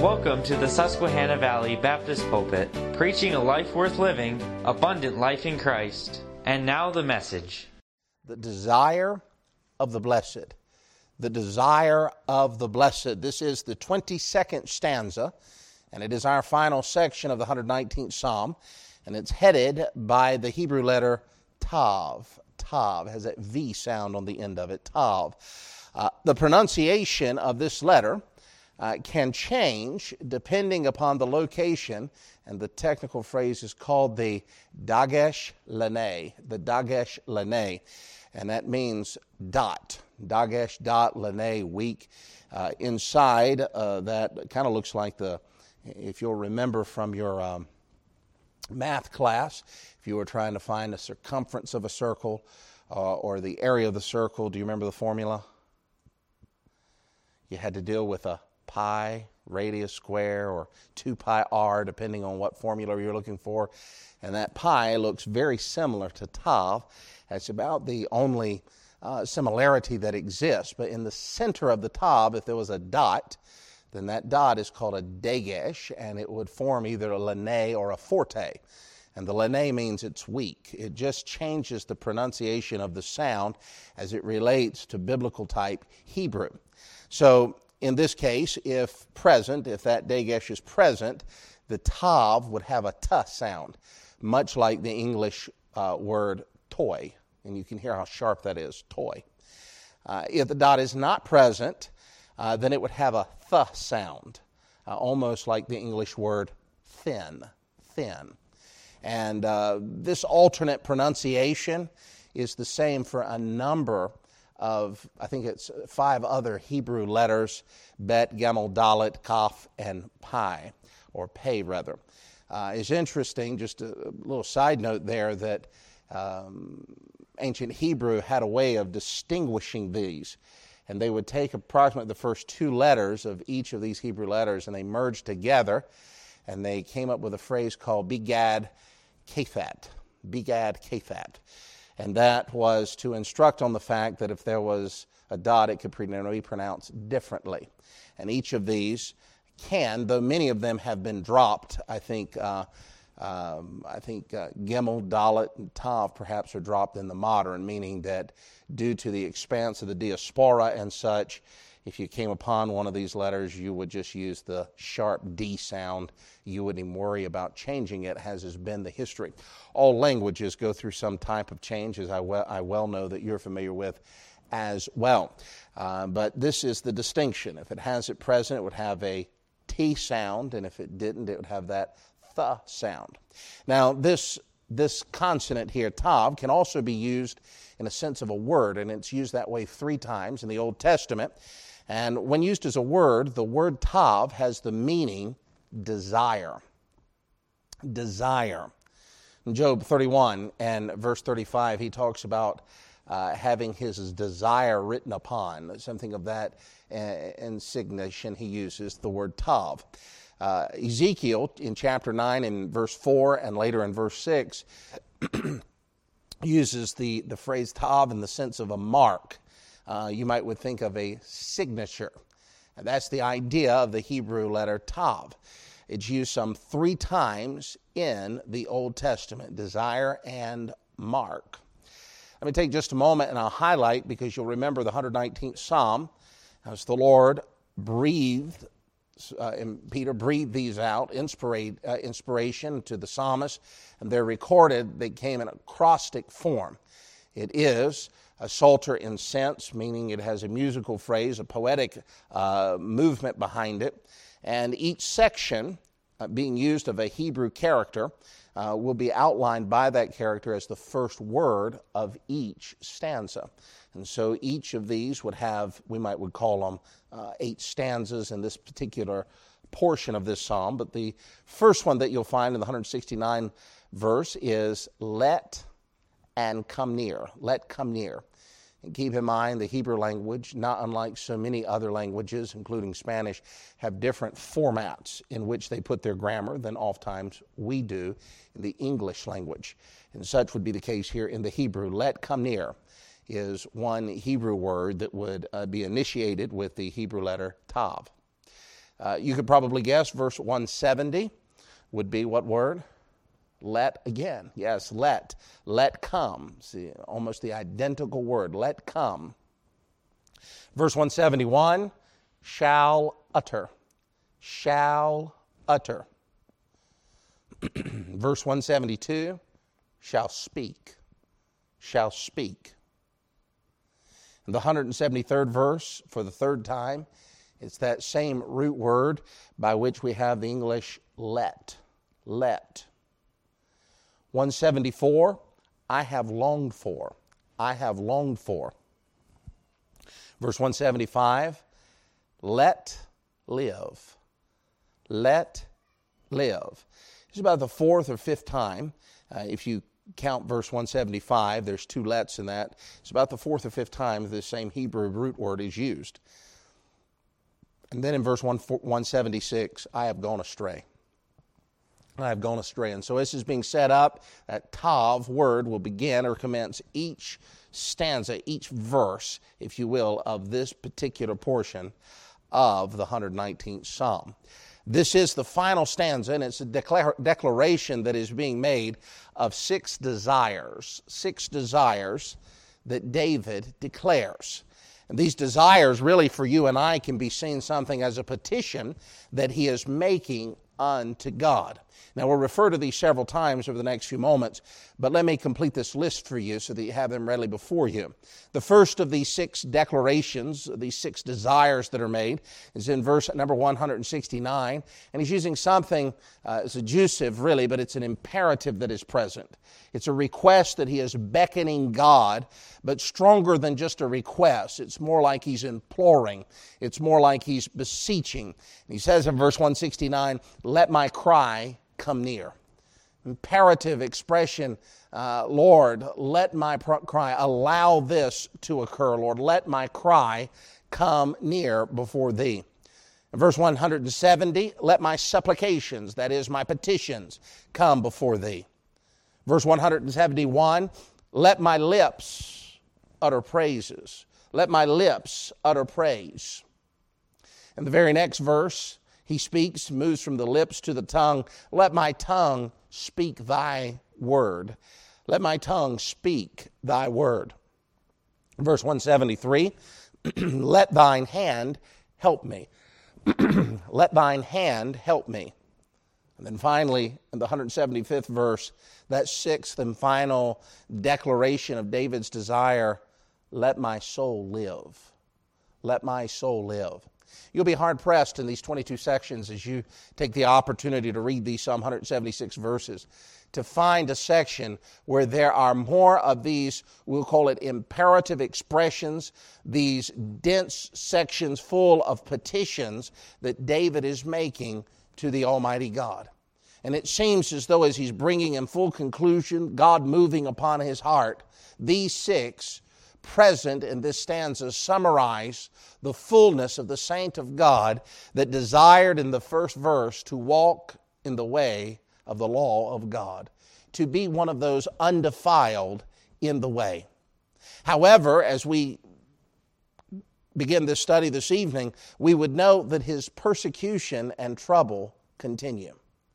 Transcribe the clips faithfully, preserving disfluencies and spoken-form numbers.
Welcome to the Susquehanna Valley Baptist Pulpit, preaching a life worth living, abundant life in Christ. And now the message. The desire of the blessed. The desire of the blessed. This is the twenty-second stanza, and it is our final section of the one hundred nineteenth Psalm, and it's headed by the Hebrew letter Tav. Tav has that V sound on the end of it, Tav. Uh, the pronunciation of this letter Uh, can change depending upon the location, and the technical phrase is called the Dagesh Lene, the Dagesh Lene, and that means dot, Dagesh dot Lene, weak. Uh, inside, uh, that kind of looks like the, if you'll remember from your um, math class, if you were trying to find the circumference of a circle uh, or the area of the circle, do you remember the formula? You had to deal with a pi, radius square, or two pi r, depending on what formula you're looking for. And that pi looks very similar to Tav. That's about the only uh, similarity that exists. But in the center of the Tav, if there was a dot, then that dot is called a dagesh, and it would form either a lene or a forte. And the lene means it's weak. It just changes the pronunciation of the sound as it relates to biblical type Hebrew. So in this case, if present, if that dagesh is present, the tav would have a t sound, much like the English uh, word toy. And you can hear how sharp that is, toy. Uh, if the dot is not present, uh, then it would have a th sound, uh, almost like the English word thin, thin. And uh, this alternate pronunciation is the same for a number of, I think it's five other Hebrew letters, Bet, Gimel, Dalet, Kaf, and Pi, or Pei rather. Uh, it's interesting, just a little side note there, that um, ancient Hebrew had a way of distinguishing these. And they would take approximately the first two letters of each of these Hebrew letters, and they merged together, and they came up with a phrase called Begad Kefat. Begad Kefat. And that was to instruct on the fact that if there was a dot, it could be pronounced differently. And each of these can, though many of them have been dropped, I think uh, um, I think uh, Gimel, Dalet, and Tav perhaps are dropped in the modern, meaning that due to the expanse of the diaspora and such, if you came upon one of these letters, you would just use the sharp D sound. You wouldn't even worry about changing it, as has been the history. All languages go through some type of change, as I well, I well know that you're familiar with as well. Uh, but this is the distinction. If it has it present, it would have a T sound, and if it didn't, it would have that th sound. Now, this This consonant here, tav, can also be used in a sense of a word, and it's used that way three times in the Old Testament. And when used as a word, the word tav has the meaning desire. Desire. In Job thirty-one and verse thirty-five, he talks about uh, having his desire written upon. Something of that uh, insignation he uses, the word tav. Uh, Ezekiel in chapter nine and verse four and later in verse six uses the, the phrase tav in the sense of a mark. Uh, you might would think of a signature. And that's the idea of the Hebrew letter tav. It's used some three times in the Old Testament, desire and mark. Let me take just a moment and I'll highlight, because you'll remember the one hundred nineteenth Psalm, as the Lord breathed Uh, and Peter breathed these out, inspira- uh, inspiration to the psalmist, and they're recorded. They came in acrostic form. It is a psalter in sense, meaning it has a musical phrase, a poetic uh, movement behind it, and each section uh, being used of a Hebrew character uh, will be outlined by that character as the first word of each stanza. And so each of these would have, we might would call them uh, eight stanzas in this particular portion of this psalm. But the first one that you'll find in the one hundred sixty-ninth verse is let and come near. Let come near. And keep in mind, the Hebrew language, not unlike so many other languages, including Spanish, have different formats in which they put their grammar than oftentimes we do in the English language. And such would be the case here in the Hebrew. Let come near is one Hebrew word that would uh, be initiated with the Hebrew letter tav. Uh, you could probably guess verse one seventy would be what word? Let again. Yes, let. Let come. See, almost the identical word. Let come. Verse one seventy-one, shall utter. Shall utter. Verse one seventy-two, shall speak. Shall speak. In the one hundred seventy-third verse, for the third time, it's that same root word by which we have the English let. Let. one seventy-four, I have longed for. I have longed for. Verse one seventy-five, let live. Let live. It's about the fourth or fifth time. Uh, if you count verse one seventy-five, there's two lets in that. It's about the fourth or fifth time this same Hebrew root word is used. And then in verse one seventy-six, I have gone astray. I have gone astray. And so this is being set up. That tav word will begin or commence each stanza, each verse, if you will, of this particular portion of the one hundred nineteenth Psalm. This is the final stanza, and it's a declar- declaration that is being made of six desires, six desires that David declares. And these desires really for you and I can be seen something as a petition that he is making unto God. Now we'll refer to these several times over the next few moments, but let me complete this list for you so that you have them readily before you. The first of these six declarations, these six desires that are made, is in verse number one hundred sixty-nine, and he's using something, uh, it's adjusive really, but it's an imperative that is present. It's a request that he is beckoning God, but stronger than just a request. It's more like he's imploring. It's more like he's beseeching. And he says in verse one sixty-nine, let my cry come near. Imperative expression, uh, Lord, let my pr- cry, allow this to occur, Lord. Let my cry come near before thee. In verse one hundred seventy, let my supplications, that is my petitions, come before thee. Verse one hundred seventy-one, let my lips utter praises. Let my lips utter praise. In the very next verse, he speaks, moves from the lips to the tongue. Let my tongue speak thy word. Let my tongue speak thy word. Verse one seventy-three, let thine hand help me. Let thine hand help me. And then finally, in the one hundred seventy-fifth verse, that sixth and final declaration of David's desire, let my soul live. Let my soul live. You'll be hard-pressed in these twenty-two sections as you take the opportunity to read these Psalm one hundred seventy-six verses to find a section where there are more of these, we'll call it imperative expressions, these dense sections full of petitions that David is making to the Almighty God. And it seems as though as he's bringing in full conclusion, God moving upon his heart, these six present in this stanza summarize the fullness of the saint of God that desired in the first verse to walk in the way of the law of God, to be one of those undefiled in the way. However, as we begin this study this evening, we would note that his persecution and trouble continue.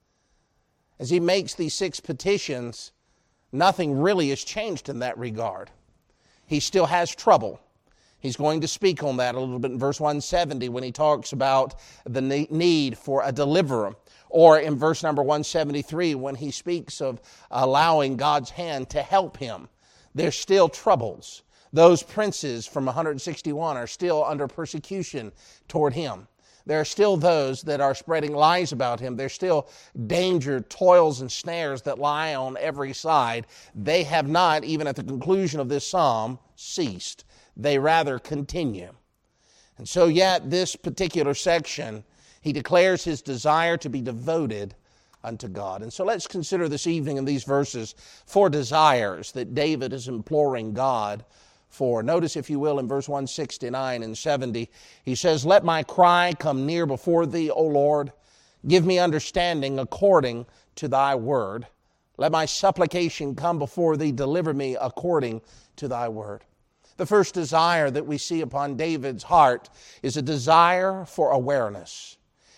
As he makes these six petitions, nothing really has changed in that regard. He still has trouble. He's going to speak on that a little bit in verse one seventy when he talks about the need for a deliverer. Or in verse number one seventy-three when he speaks of allowing God's hand to help him. There's still troubles. Those princes from one hundred sixty-one are still under persecution toward him. There are still those that are spreading lies about him. There's still danger, toils, and snares that lie on every side. They have not, even at the conclusion of this psalm, ceased. They rather continue. And so yet this particular section, he declares his desire to be devoted unto God. And so let's consider this evening in these verses four desires that David is imploring God for. Notice, if you will, in verse one sixty-nine and seventy, he says, let my cry come near before thee, O Lord. Give me understanding according to thy word. Let my supplication come before thee. Deliver me according to thy word. The first desire that we see upon David's heart is a desire for awareness.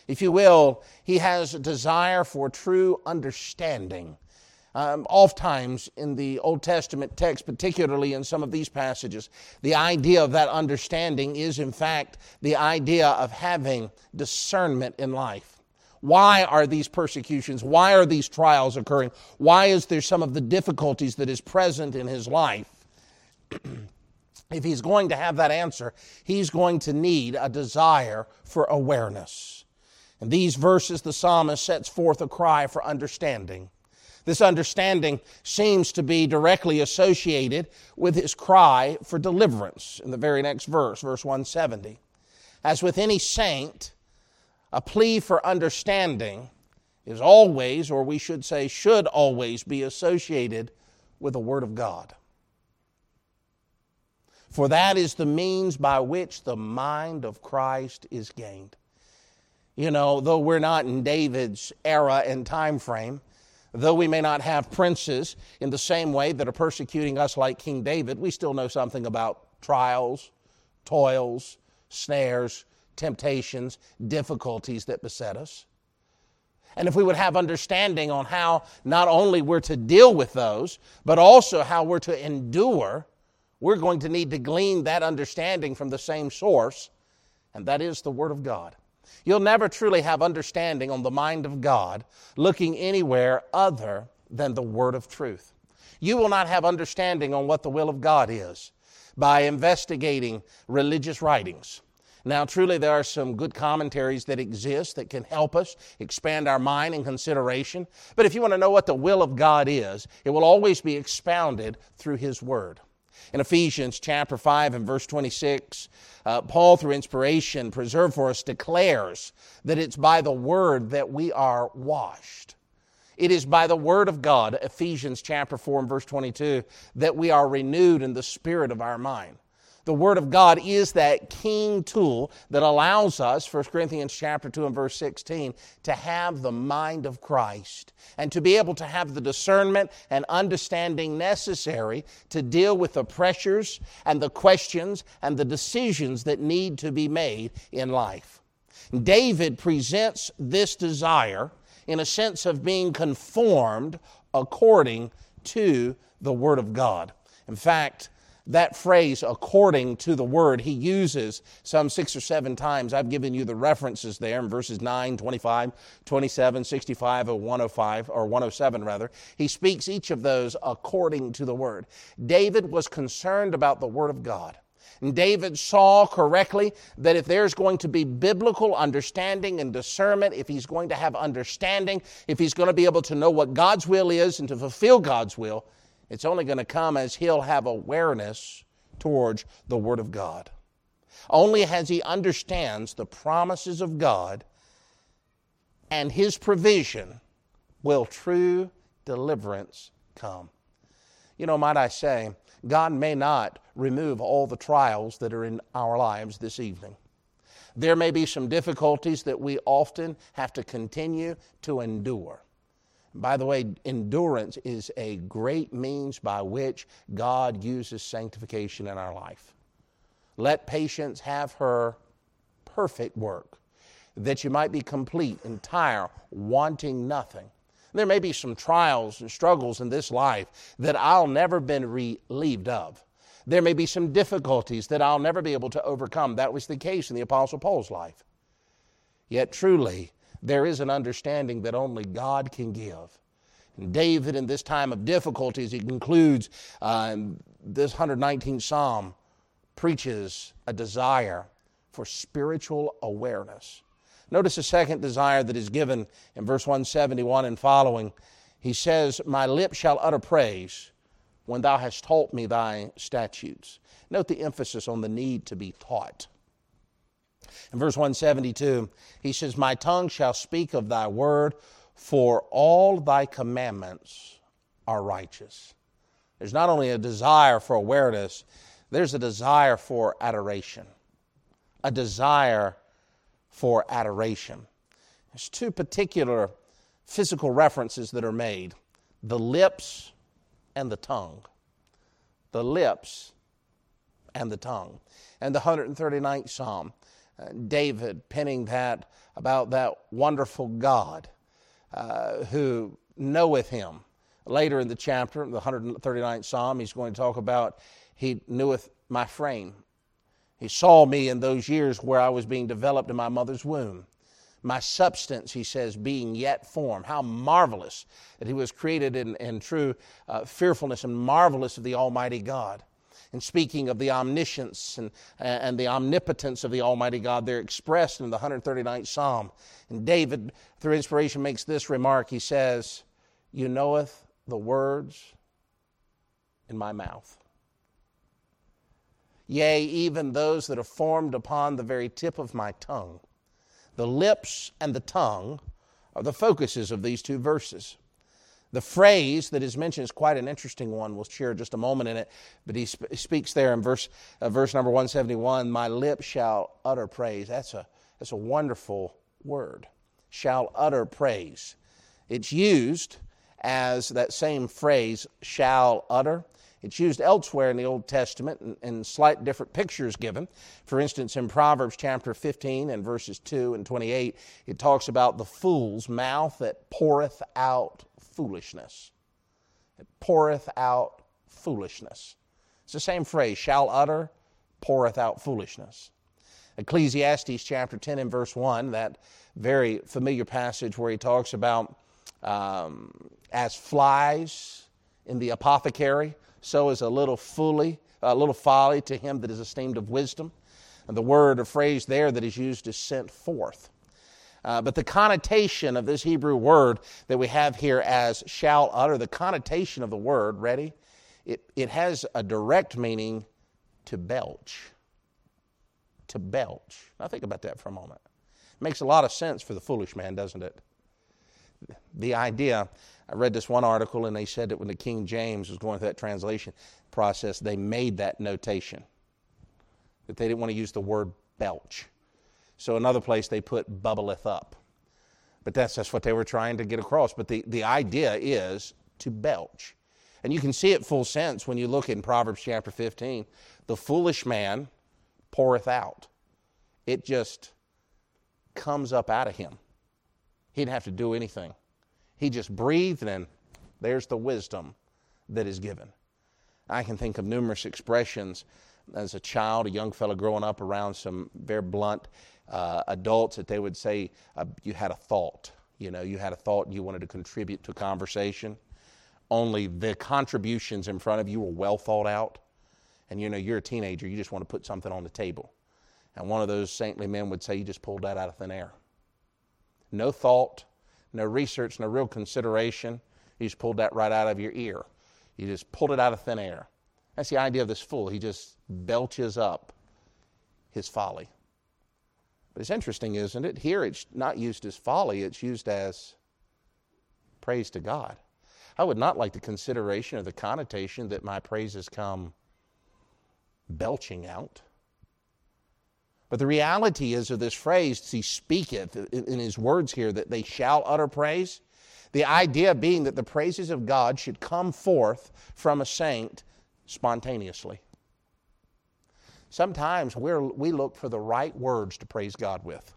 If you will, he has a desire for true understanding. Um, oftentimes in the Old Testament text, particularly in some of these passages, the idea of that understanding is in fact the idea of having discernment in life. Why are these persecutions? Why are these trials occurring? Why is there some of the difficulties that is present in his life? If he's going to have that answer, he's going to need a desire for awareness. In these verses, the psalmist sets forth a cry for understanding. This understanding seems to be directly associated with his cry for deliverance in the very next verse, verse one seventy. As with any saint, a plea for understanding is always, or we should say should always, be associated with the Word of God. For that is the means by which the mind of Christ is gained. You know, though we're not in David's era and time frame, though we may not have princes in the same way that are persecuting us like King David, we still know something about trials, toils, snares, temptations, difficulties that beset us. And if we would have understanding on how not only we're to deal with those, but also how we're to endure, we're going to need to glean that understanding from the same source, and that is the Word of God. You'll never truly have understanding on the mind of God looking anywhere other than the Word of truth. You will not have understanding on what the will of God is by investigating religious writings. Now, truly, there are some good commentaries that exist that can help us expand our mind and consideration. But if you want to know what the will of God is, it will always be expounded through His Word. In Ephesians chapter five and verse twenty-six, uh, Paul, through inspiration preserved for us, declares that it's by the Word that we are washed. It is by the Word of God, Ephesians chapter four and verse twenty-two, that we are renewed in the spirit of our mind. The Word of God is that keen tool that allows us, First Corinthians chapter two and verse sixteen, to have the mind of Christ and to be able to have the discernment and understanding necessary to deal with the pressures and the questions and the decisions that need to be made in life. David presents this desire in a sense of being conformed according to the Word of God. In fact, that phrase, according to the Word, he uses some six or seven times. I've given you the references there in verses nine, twenty-five, twenty-seven, sixty-five, or one oh five, or one oh seven rather. He speaks each of those according to the Word. David was concerned about the Word of God. And David saw correctly that if there's going to be biblical understanding and discernment, if he's going to have understanding, if he's going to be able to know what God's will is and to fulfill God's will, it's only going to come as he'll have awareness towards the Word of God. Only as he understands the promises of God and His provision will true deliverance come. You know, might I say, God may not remove all the trials that are in our lives this evening. There may be some difficulties that we often have to continue to endure. By the way, endurance is a great means by which God uses sanctification in our life. Let patience have her perfect work, that you might be complete, entire, wanting nothing. There may be some trials and struggles in this life that I'll never be relieved of. There may be some difficulties that I'll never be able to overcome. That was the case in the Apostle Paul's life. Yet truly, there is an understanding that only God can give. And David, in this time of difficulties, he concludes uh, this one hundred nineteenth Psalm, preaches a desire for spiritual awareness. Notice the second desire that is given in verse one seventy-one and following. He says, "My lips shall utter praise when thou hast taught me thy statutes." Note the emphasis on the need to be taught. In verse one seventy-two, he says, "My tongue shall speak of thy word, for all thy commandments are righteous." There's not only a desire for awareness, there's a desire for adoration. A desire for adoration. There's two particular physical references that are made: the lips and the tongue. The lips and the tongue. And the one hundred thirty-ninth Psalm, Uh, David penning that about that wonderful God uh, who knoweth him. Later in the chapter, the one hundred thirty-ninth Psalm, he's going to talk about, he kneweth my frame. He saw me in those years where I was being developed in my mother's womb. My substance, he says, being yet formed. How marvelous that he was created in, in true uh, fearfulness and marvelous of the Almighty God. And speaking of the omniscience and, and the omnipotence of the Almighty God, they're expressed in the one hundred thirty-ninth Psalm. And David, through inspiration, makes this remark. He says, you knoweth the words in my mouth. Yea, even those that are formed upon the very tip of my tongue. The lips and the tongue are the focuses of these two verses. The phrase that is mentioned is quite an interesting one. We'll share just a moment in it. But he sp- speaks there in verse uh, verse number one seventy-one, my lips shall utter praise. That's a, that's a wonderful word. Shall utter praise. It's used as that same phrase, shall utter. It's used elsewhere in the Old Testament in, in slight different pictures given. For instance, in Proverbs chapter fifteen and verses two and twenty-eight, it talks about the fool's mouth that poureth out foolishness. It poureth out foolishness. It's the same phrase, shall utter, poureth out foolishness. Ecclesiastes chapter ten and verse one, that very familiar passage where he talks about um, as flies in the apothecary, so is a little folly, a little folly to him that is esteemed of wisdom. And the word or phrase there that is used is sent forth. Uh, but the connotation of this Hebrew word that we have here as shall utter, the connotation of the word, ready? It, it has a direct meaning to belch. To belch. Now think about that for a moment. It makes a lot of sense for the foolish man, doesn't it? The idea, I read this one article and they said that when the King James was going through that translation process, they made that notation. That they didn't want to use the word belch. So another place they put bubbleth up. But that's just what they were trying to get across. But the, the idea is to belch. And you can see it full sense when you look in Proverbs chapter fifteen. The foolish man poureth out. It just comes up out of him. He didn't have to do anything. He just breathed and there's the wisdom that is given. I can think of numerous expressions as a child, a young fellow growing up around some very blunt uh, adults that they would say, uh, you had a thought. You know, you had a thought and you wanted to contribute to conversation. Only the contributions in front of you were well thought out. And you know, you're a teenager, you just want to put something on the table. And one of those saintly men would say, you just pulled that out of thin air. No thought, no research, no real consideration. You just pulled that right out of your ear. You just pulled it out of thin air. That's the idea of this fool. He just belches up his folly. But it's interesting, isn't it? Here it's not used as folly, it's used as praise to God. I would not like the consideration or the connotation that my praises come belching out. But the reality is of this phrase, he speaketh, in his words here, that they shall utter praise. The idea being that the praises of God should come forth from a saint spontaneously. Sometimes we're, we look for the right words to praise God with.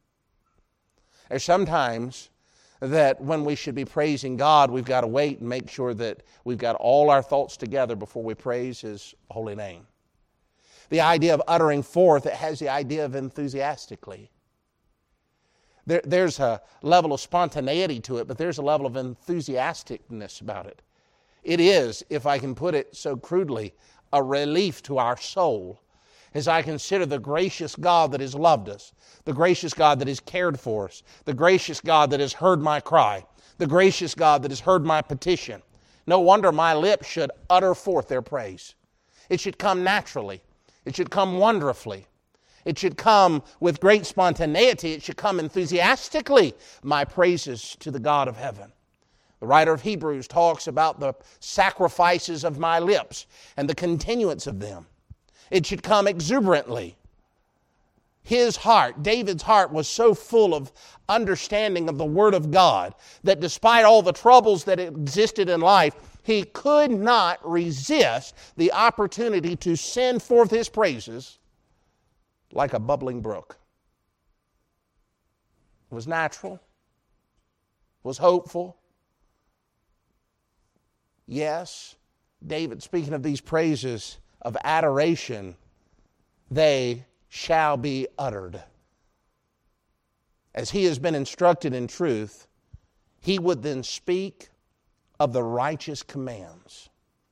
There's sometimes that when we should be praising God, we've got to wait and make sure that we've got all our thoughts together before we praise His holy name. The idea of uttering forth, it has the idea of enthusiastically. There, there's a level of spontaneity to it, but there's a level of enthusiasticness about it. It is, if I can put it so crudely, a relief to our soul as I consider the gracious God that has loved us, the gracious God that has cared for us, the gracious God that has heard my cry, the gracious God that has heard my petition. No wonder my lips should utter forth their praise. It should come naturally. It should come wonderfully. It should come with great spontaneity. It should come enthusiastically, my praises to the God of heaven. The writer of Hebrews talks about the sacrifices of my lips and the continuance of them. It should come exuberantly. His heart, David's heart, was so full of understanding of the Word of God that despite all the troubles that existed in life, he could not resist the opportunity to send forth his praises like a bubbling brook. was natural, was hopeful. Yes, David, speaking of these praises of adoration, they shall be uttered. As he has been instructed in truth, he would then speak of the righteous commands.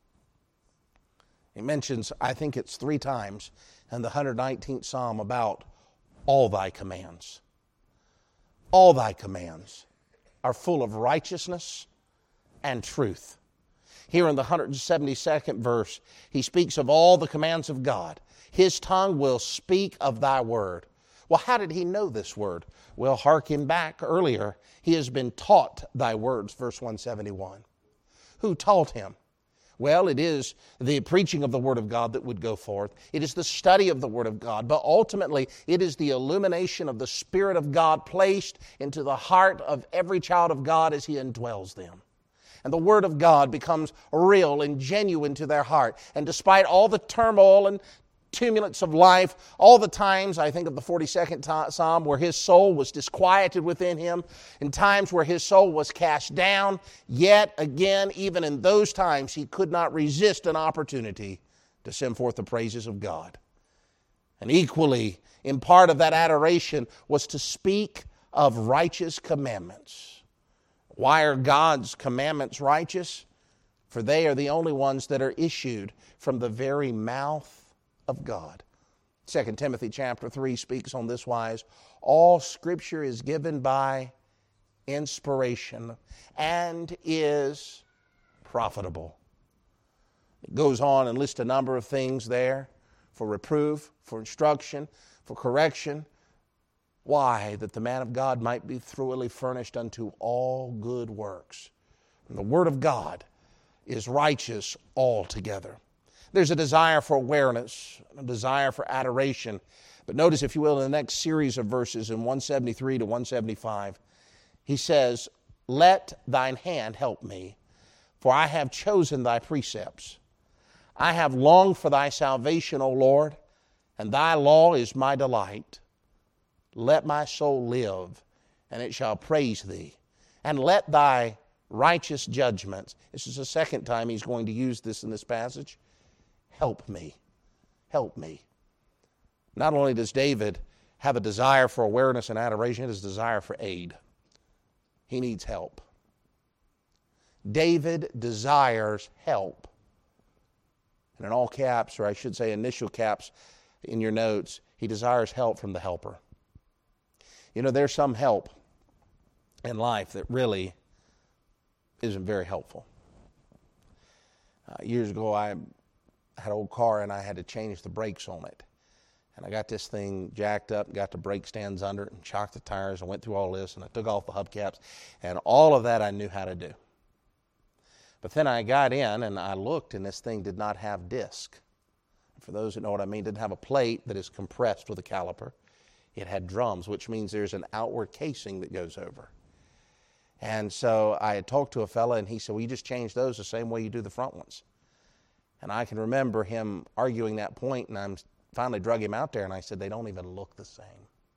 He mentions, I think it's three times in the one hundred nineteenth Psalm about all thy commands. All thy commands are full of righteousness and truth. Here in the one hundred seventy-second verse, he speaks of all the commands of God. His tongue will speak of thy word. Well, how did he know this word? Well, hearken back earlier. He has been taught thy words, verse one seventy-one. Who taught him? Well, it is the preaching of the Word of God that would go forth. It is the study of the Word of God. But ultimately, it is the illumination of the Spirit of God placed into the heart of every child of God as He indwells them. And the Word of God becomes real and genuine to their heart. And despite all the turmoil and tumults of life, all the times, I think of the forty-second Psalm, where his soul was disquieted within him, in times where his soul was cast down, yet again, even in those times, he could not resist an opportunity to send forth the praises of God. And equally, in part of that adoration was to speak of righteous commandments. Why are God's commandments righteous? For they are the only ones that are issued from the very mouth of God. Second Timothy chapter three speaks on this wise, all Scripture is given by inspiration and is profitable. It goes on and lists a number of things there for reproof, for instruction, for correction. Why? That the man of God might be thoroughly furnished unto all good works. And the Word of God is righteous altogether. There's a desire for awareness, a desire for adoration. But notice, if you will, in the next series of verses in one seventy-three to one seventy-five, he says, let thine hand help me, for I have chosen thy precepts. I have longed for thy salvation, O Lord, and thy law is my delight. Let my soul live, and it shall praise thee. And let thy righteous judgments, this is the second time he's going to use this in this passage, help me, help me. Not only does David have a desire for awareness and adoration, it is a desire for aid. He needs help. David desires help. And in all caps, or I should say initial caps in your notes, he desires help from the helper. You know, there's some help in life that really isn't very helpful. Uh, years ago, I had an old car and I had to change the brakes on it. And I got this thing jacked up, got the brake stands under it, and chocked the tires, and went through all this, and I took off the hubcaps, and all of that I knew how to do. But then I got in, and I looked, and this thing did not have disc. For those that know what I mean, it didn't have a plate that is compressed with a caliper. It had drums, which means there's an outward casing that goes over. And so I had talked to a fella, and he said, well, you just change those the same way you do the front ones. And I can remember him arguing that point, and I'm finally drug him out there, and I said, they don't even look the same.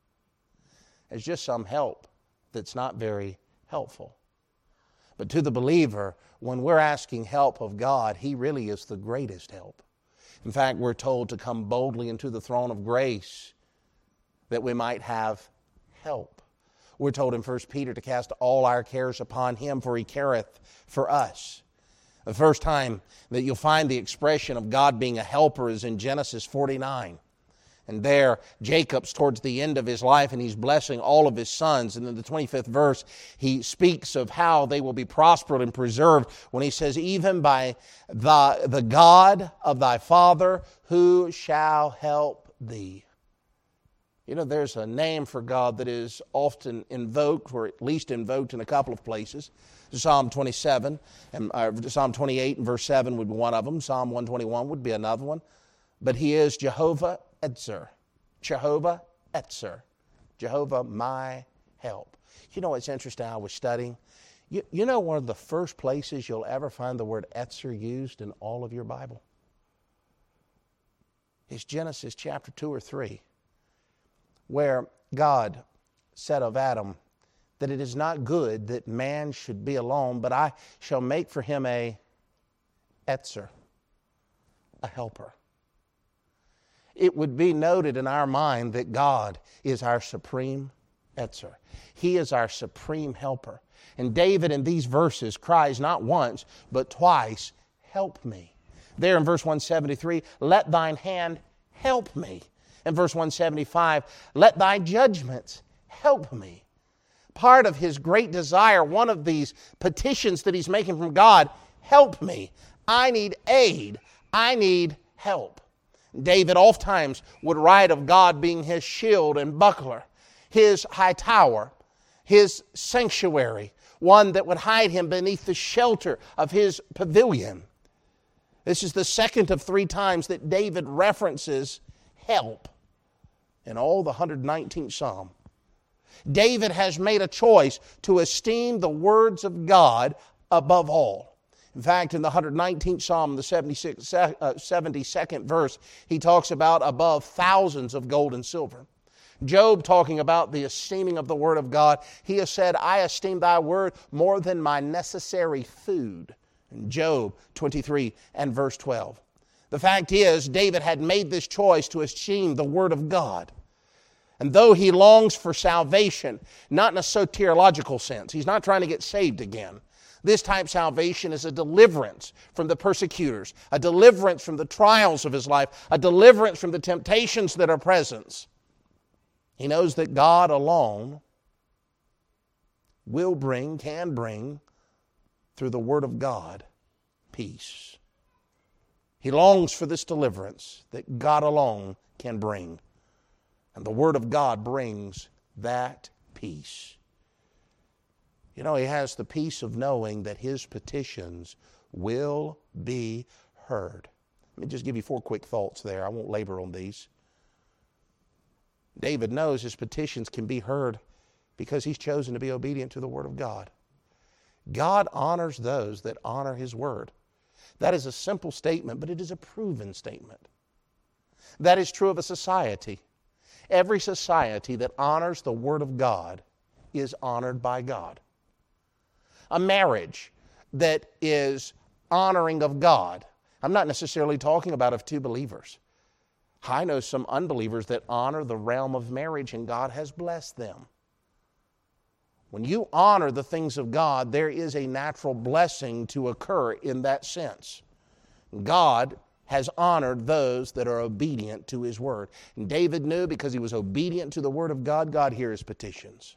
It's just some help that's not very helpful. But to the believer, when we're asking help of God, He really is the greatest help. In fact, we're told to come boldly into the throne of grace that we might have help. We're told in First Peter to cast all our cares upon Him, for He careth for us. The first time that you'll find the expression of God being a helper is in Genesis forty-nine. And there, Jacob's towards the end of his life, and he's blessing all of his sons. And in the twenty-fifth verse, he speaks of how they will be prospered and preserved when he says, even by the, the God of thy father, who shall help thee. You know, there's a name for God that is often invoked, or at least invoked in a couple of places. Psalm twenty-seven, and uh, Psalm twenty-eight and verse seven would be one of them. Psalm one twenty-one would be another one. But He is Jehovah Etzer. Jehovah Etzer. Jehovah my help. You know what's interesting? I was studying. You, you know one of the first places you'll ever find the word Etzer used in all of your Bible? Is Genesis chapter two or three, where God said of Adam, that it is not good that man should be alone, but I shall make for him a Etzer, a helper. It would be noted in our mind that God is our supreme Etzer. He is our supreme helper. And David in these verses cries not once, but twice, help me. There in verse one seventy-three, let thine hand help me. In verse one seventy-five, let thy judgments help me. Part of his great desire, one of these petitions that he's making from God, help me. I need aid. I need help. David oftentimes would write of God being his shield and buckler, his high tower, his sanctuary, one that would hide him beneath the shelter of his pavilion. This is the second of three times that David references help in all the one hundred nineteenth Psalm. David has made a choice to esteem the words of God above all. In fact, in the one hundred nineteenth Psalm, the seventy-second verse, he talks about above thousands of gold and silver. Job, talking about the esteeming of the Word of God, he has said, I esteem thy word more than my necessary food. In Job twenty-three and verse twelve. The fact is, David had made this choice to esteem the Word of God. And though he longs for salvation, not in a soteriological sense, he's not trying to get saved again. This type of salvation is a deliverance from the persecutors, a deliverance from the trials of his life, a deliverance from the temptations that are present. He knows that God alone will bring, can bring, through the Word of God, peace. He longs for this deliverance that God alone can bring. And the Word of God brings that peace. You know, he has the peace of knowing that his petitions will be heard. Let me just give you four quick thoughts there. I won't labor on these. David knows his petitions can be heard because he's chosen to be obedient to the Word of God. God honors those that honor His Word. That is a simple statement, but it is a proven statement. That is true of a society. Every society that honors the Word of God is honored by God. A marriage that is honoring of God. I'm not necessarily talking about of two believers. I know some unbelievers that honor the realm of marriage, and God has blessed them. When you honor the things of God, there is a natural blessing to occur in that sense. God has honored those that are obedient to His Word. And David knew because he was obedient to the Word of God, God hears his petitions.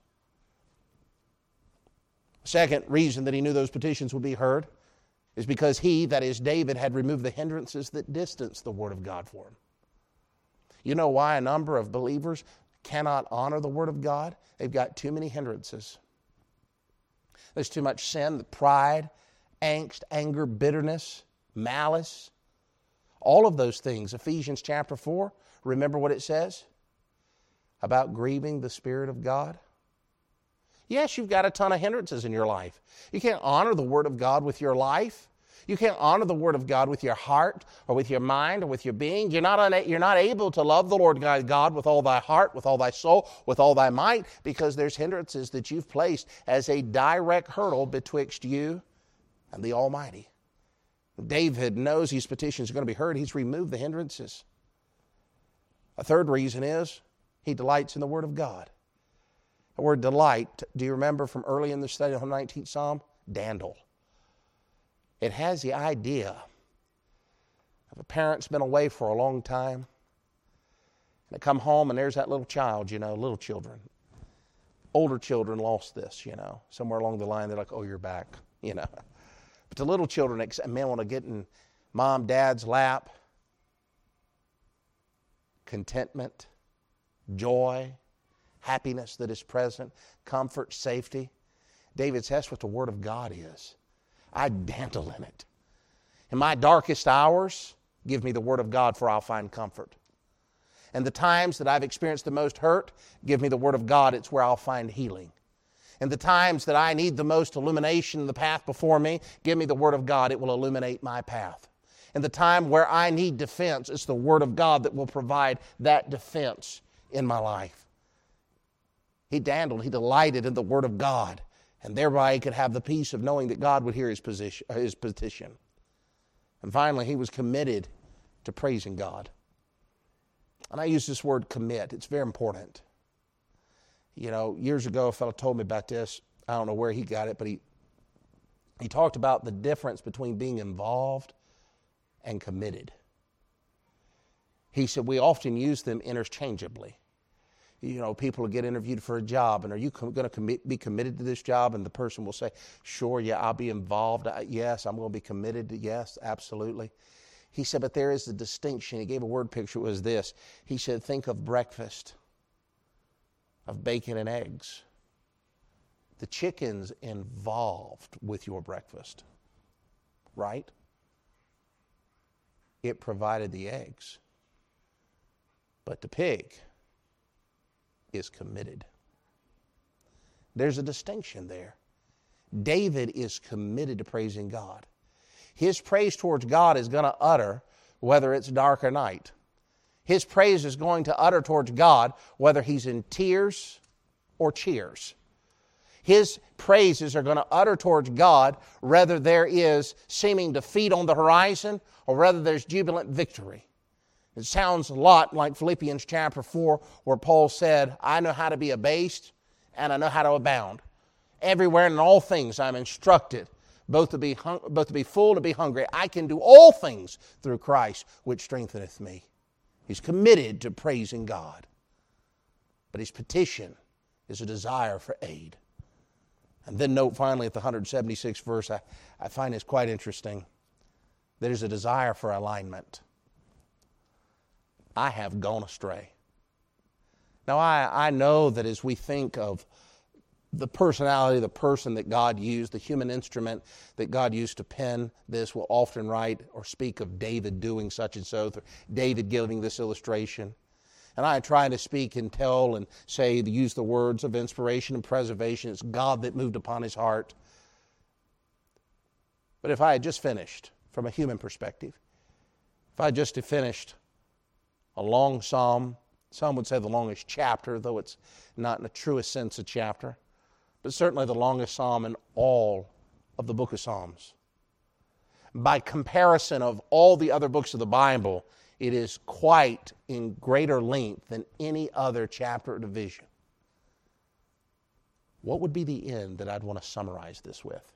Second reason that he knew those petitions would be heard is because he, that is David, had removed the hindrances that distanced the Word of God for him. You know why a number of believers cannot honor the Word of God? They've got too many hindrances. There's too much sin, pride, angst, anger, bitterness, malice. All of those things. Ephesians chapter four, remember what it says about grieving the Spirit of God? Yes, you've got a ton of hindrances in your life. You can't honor the Word of God with your life. You can't honor the Word of God with your heart or with your mind or with your being. You're not, una- you're not able to love the Lord God with all thy heart, with all thy soul, with all thy might, because there's hindrances that you've placed as a direct hurdle betwixt you and the Almighty. David knows his petitions are going to be heard. He's removed the hindrances. A third reason is he delights in the Word of God. The word delight, do you remember from early in the study of the nineteenth Psalm? Dandle. It has the idea of a parent's been away for a long time. And they come home and there's that little child, you know, little children. Older children lost this, you know. Somewhere along the line, they're like, oh, you're back, you know. But the little children, man, want to get in mom, dad's lap. Contentment, joy, happiness that is present, comfort, safety. David says that's what the Word of God is. I dandle in it. In my darkest hours, give me the Word of God, for I'll find comfort. And the times that I've experienced the most hurt, give me the Word of God. It's where I'll find healing. And the times that I need the most illumination in the path before me, give me the Word of God. It will illuminate my path. And the time where I need defense, it's the Word of God that will provide that defense in my life. He dandled, he delighted in the Word of God, and thereby he could have the peace of knowing that God would hear his, position, his petition. And finally, he was committed to praising God. And I use this word commit. It's very important. You know, years ago, a fellow told me about this. I don't know where he got it, but he, he talked about the difference between being involved and committed. He said we often use them interchangeably. You know, people will get interviewed for a job, and are you com- going to commit, be committed to this job? And the person will say, sure, yeah, I'll be involved. I, yes, I'm going to be committed to, yes, absolutely. He said, but there is a distinction. He gave a word picture. It was this. He said, think of breakfast, of bacon and eggs. The chicken's involved with your breakfast, right? It provided the eggs. But the pig is committed. There's a distinction there. David is committed to praising God. His praise towards God is going to utter whether it's dark or night. His praise is going to utter towards God whether he's in tears or cheers. His praises are going to utter towards God whether there is seeming defeat on the horizon or whether there's jubilant victory. It sounds a lot like Philippians chapter four, where Paul said, I know how to be abased and I know how to abound. Everywhere and in all things I'm instructed, both to be hung, both to be full and to be hungry. I can do all things through Christ, which strengtheneth me. He's committed to praising God. But his petition is a desire for aid. And then note finally at the one hundred seventy-sixth verse, I, I find this quite interesting. There's a desire for alignment. I have gone astray. Now, I, I know that as we think of the personality, the person that God used, the human instrument that God used to pen this, will often write or speak of David doing such and so, or David giving this illustration. And I try to speak and tell and say, use the words of inspiration and preservation. It's God that moved upon his heart. But if I had just finished, from a human perspective, if I just had finished a long psalm, some would say the longest chapter, though it's not in the truest sense a chapter, but certainly the longest psalm in all of the book of Psalms. By comparison of all the other books of the Bible, it is quite in greater length than any other chapter or division. What would be the end that I'd want to summarize this with?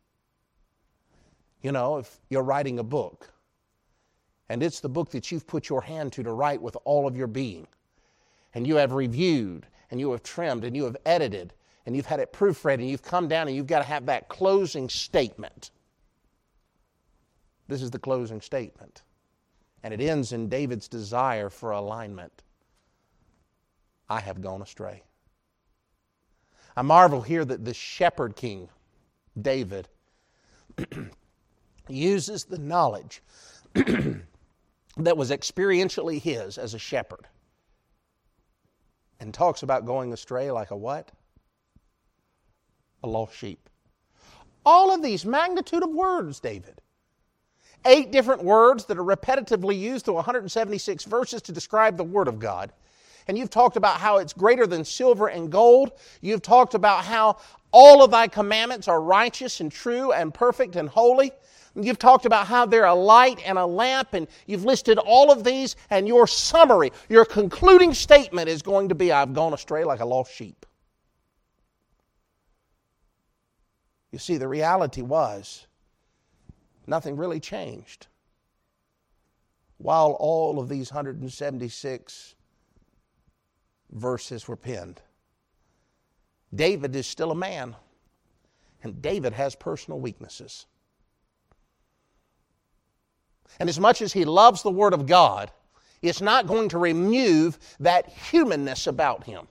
You know, if you're writing a book, and it's the book that you've put your hand to to write with all of your being, and you have reviewed, and you have trimmed, and you have edited, and you've had it proofread, and you've come down, and you've got to have that closing statement. This is the closing statement. And it ends in David's desire for alignment. I have gone astray. I marvel here that the shepherd king, David, uses the knowledge that was experientially his as a shepherd and talks about going astray like a what? A lost sheep. All of these magnitude of words, David. Eight different words that are repetitively used through one hundred seventy-six verses to describe the Word of God. And you've talked about how it's greater than silver and gold. You've talked about how all of thy commandments are righteous and true and perfect and holy. You've talked about how they're a light and a lamp, and you've listed all of these, and your summary, your concluding statement is going to be, I've gone astray like a lost sheep. You see, the reality was, nothing really changed. While all of these one hundred seventy-six verses were penned, David is still a man, and David has personal weaknesses. And as much as he loves the Word of God, it's not going to remove that humanness about him.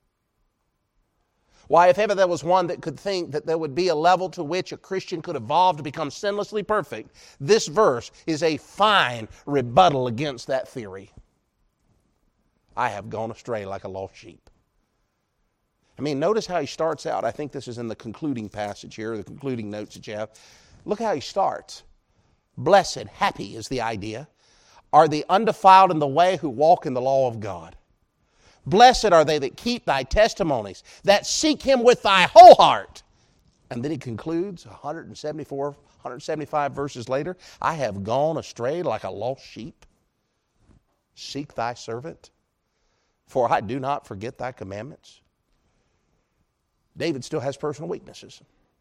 Why, if ever there was one that could think that there would be a level to which a Christian could evolve to become sinlessly perfect, this verse is a fine rebuttal against that theory. I have gone astray like a lost sheep. I mean, notice how he starts out. I think this is in the concluding passage here, the concluding notes that you have. Look how he starts. Blessed, happy is the idea, are the undefiled in the way who walk in the law of God. Blessed are they that keep thy testimonies, that seek him with thy whole heart. And then he concludes one hundred seventy-four, one hundred seventy-five verses later, I have gone astray like a lost sheep. Seek thy servant, for I do not forget thy commandments. David still has personal weaknesses.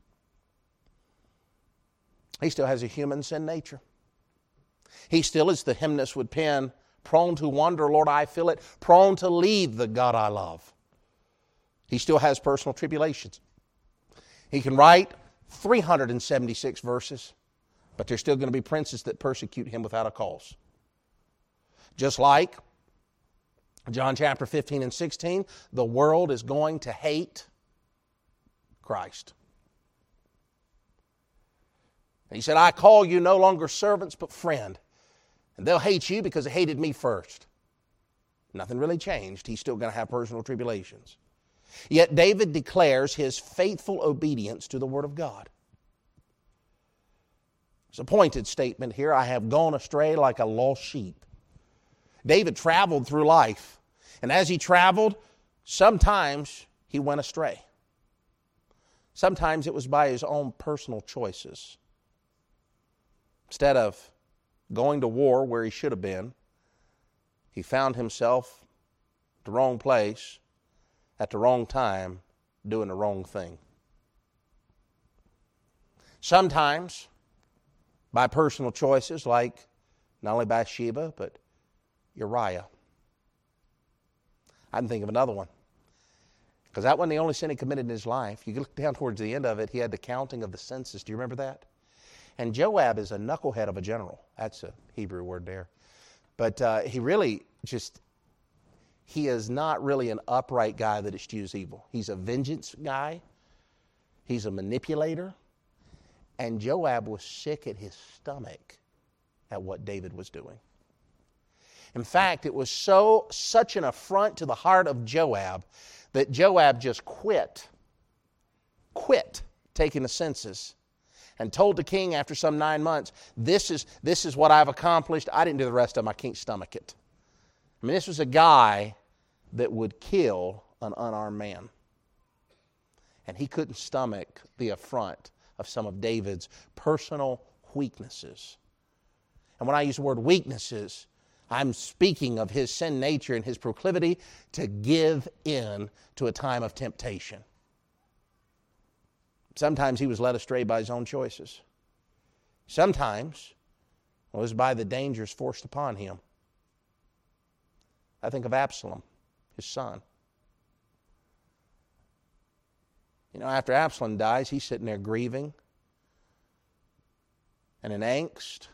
He still has a human sin nature. He still, as the hymnist would pen, prone to wander, Lord, I feel it, prone to leave the God I love. He still has personal tribulations. He can write three hundred seventy-six verses, but there's still going to be princes that persecute him without a cause. Just like John chapter fifteen and sixteen, the world is going to hate Christ. And he said, I call you no longer servants, but friend. And they'll hate you because they hated me first. Nothing really changed. He's still going to have personal tribulations. Yet David declares his faithful obedience to the Word of God. It's a pointed statement here. I have gone astray like a lost sheep. David traveled through life. And as he traveled, sometimes he went astray. Sometimes it was by his own personal choices. Instead of going to war where he should have been, he found himself at the wrong place, at the wrong time, doing the wrong thing. Sometimes, by personal choices, like not only Bathsheba, but Uriah. I can think of another one. Because that wasn't the only sin he committed in his life. You look down towards the end of it, he had the counting of the census. Do you remember that? And Joab is a knucklehead of a general. That's a Hebrew word there. But uh, he really just, he is not really an upright guy that eschews evil. He's a vengeance guy. He's a manipulator. And Joab was sick at his stomach at what David was doing. In fact, it was so such an affront to the heart of Joab that Joab just quit, quit taking the census and told the king after some nine months, this is, this is what I've accomplished. I didn't do the rest of them. I can't stomach it. I mean, this was a guy that would kill an unarmed man. And he couldn't stomach the affront of some of David's personal weaknesses. And when I use the word weaknesses, I'm speaking of his sin nature and his proclivity to give in to a time of temptation. Sometimes he was led astray by his own choices. Sometimes it was by the dangers forced upon him. I think of Absalom, his son. You know, after Absalom dies, he's sitting there grieving and in angst.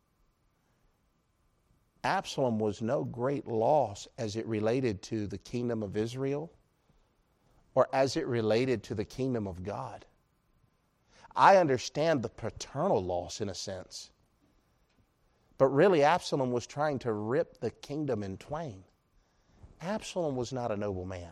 Absalom was no great loss as it related to the kingdom of Israel or as it related to the kingdom of God. I understand the paternal loss in a sense. But really, Absalom was trying to rip the kingdom in twain. Absalom was not a noble man.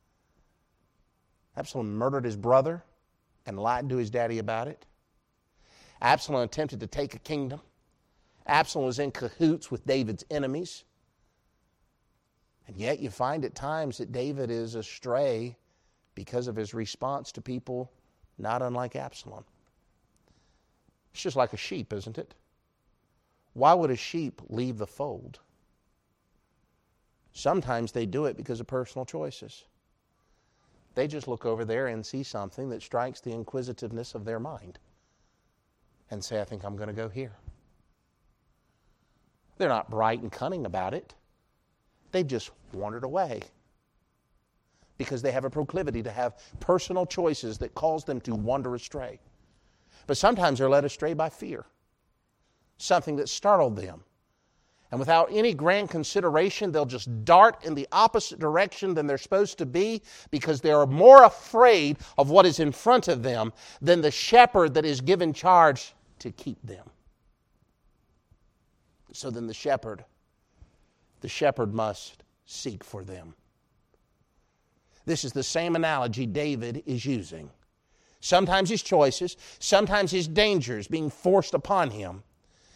Absalom murdered his brother and lied to his daddy about it. Absalom attempted to take a kingdom. Absalom was in cahoots with David's enemies. And yet you find at times that David is astray because of his response to people not unlike Absalom. It's just like a sheep, isn't it? Why would a sheep leave the fold? Sometimes they do it because of personal choices. They just look over there and see something that strikes the inquisitiveness of their mind and say, I think I'm going to go here. They're not bright and cunning about it. They've just wandered away because they have a proclivity to have personal choices that cause them to wander astray. But sometimes they're led astray by fear, something that startled them. And without any grand consideration, they'll just dart in the opposite direction than they're supposed to be because they are more afraid of what is in front of them than the shepherd that is given charge to keep them. So then the shepherd, the shepherd must seek for them. This is the same analogy David is using. Sometimes his choices, sometimes his dangers being forced upon him,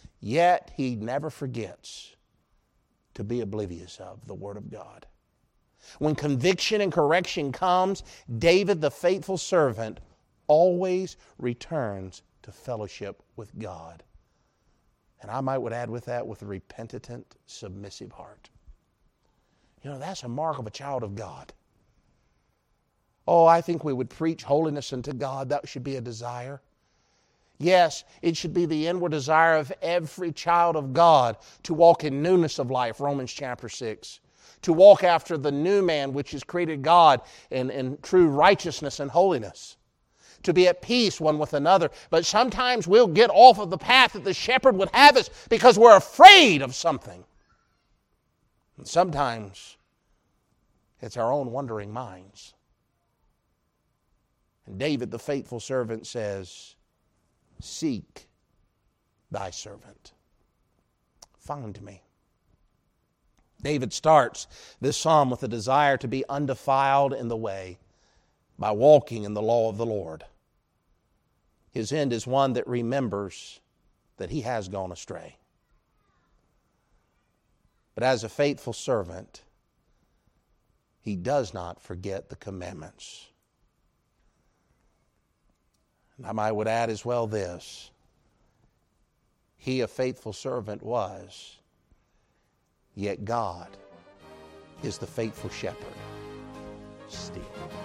yet he never forgets to be oblivious of the Word of God. When conviction and correction comes, David, the faithful servant, always returns to fellowship with God. And I might would add with that, with a repentant, submissive heart. You know, that's a mark of a child of God. Oh, I think we would preach holiness unto God. That should be a desire. Yes, it should be the inward desire of every child of God to walk in newness of life, Romans chapter six. To walk after the new man which has created God in, in true righteousness and holiness. To be at peace one with another. But sometimes we'll get off of the path that the shepherd would have us because we're afraid of something. And sometimes it's our own wandering minds. And David, the faithful servant, says, seek thy servant. Find me. David starts this psalm with a desire to be undefiled in the way by walking in the law of the Lord. His end is one that remembers that he has gone astray. But as a faithful servant, he does not forget the commandments. And I would add as well this. He, a faithful servant, was, yet God is the faithful shepherd still.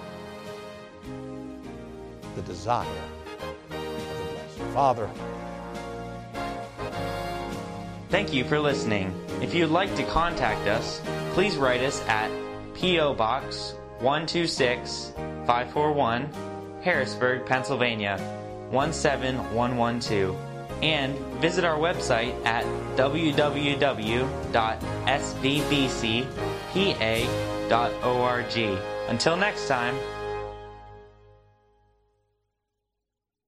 The desire of the blessed. Father, thank you for listening. If you'd like to contact us, please write us at P O Box one two six, five four one, Harrisburg, Pennsylvania one seven one one two, and visit our website at w w w dot s v b c p a dot org. Until next time,